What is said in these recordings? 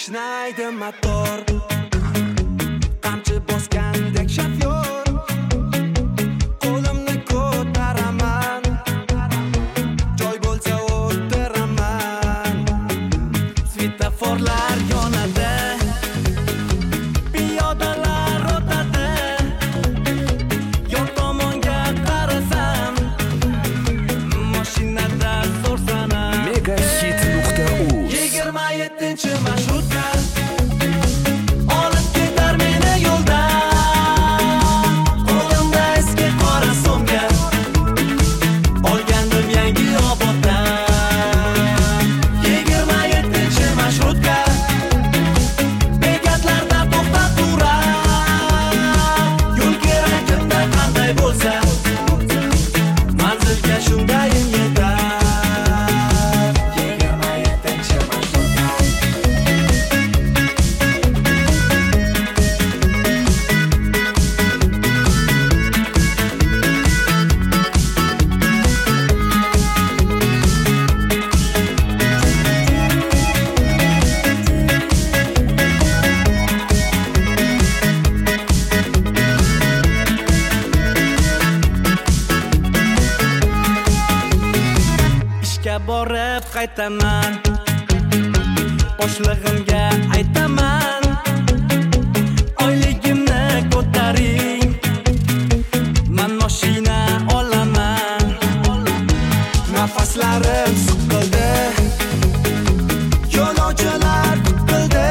Kishnaydi motor, qamchi bosgandek shofyor, qo'limni ko'taraman, joy bo'lsa o'tiraman. Svetoforlar yonadi, piyodalar o'tadi, yon tomonga qarasam, mashinada so'rsanam. Megahit.uz 27-chi marshrutka olib ketar meni yo'ldan, qo'limda eski qora so'mga olgandim yangi oboddan. 27-chi marshrutka bekatlarda to'xtab turar, yo'l kerakimda qanday bo'lsa manzilga shundayin yetar. Ishga borib qaytaman, boshlig'imga aytaman, oyligimni ko'taring, men mashina olaman. Nafaslarim siqildi, yo'lovchilar tiqildi,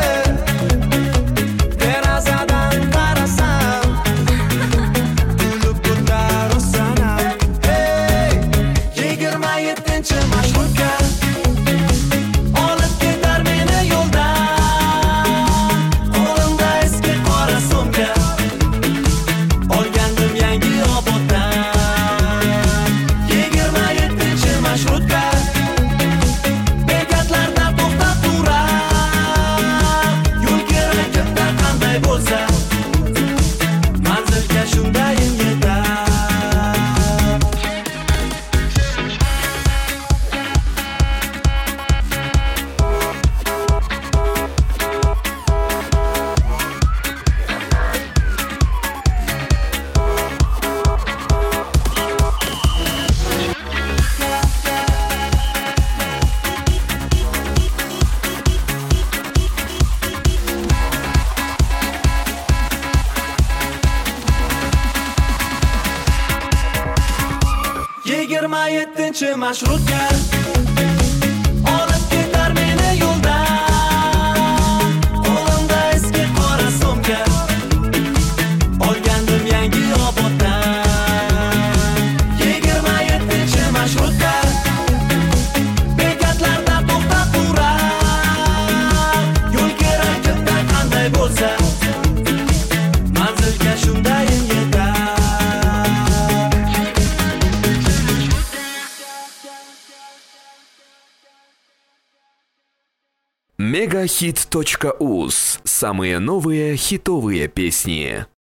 derazadan qarasam kulib ko'tarsanam. Hey, 27-chi marshrutka olib ketar meni yo'ldan, qo'limda eski qora so'mga olgandim yangi oboddan. 27-chi marshrutka bekatlarda to'xtab turar, yo'l kerakimda qanday bo'lsa manzilga shundayin yetar. Yigirma yettinchi marshrutka olib ketar meni yo'ldan, qo'limda eski qora so'mga olgandim yangi oboddan. 27-chi marshrutka bekatlarda to'xtab turar, yo'l kerakimda qanday bo'lsa manzilga shundayin yetar. Megahit.uz. Самые новые хитовые песни.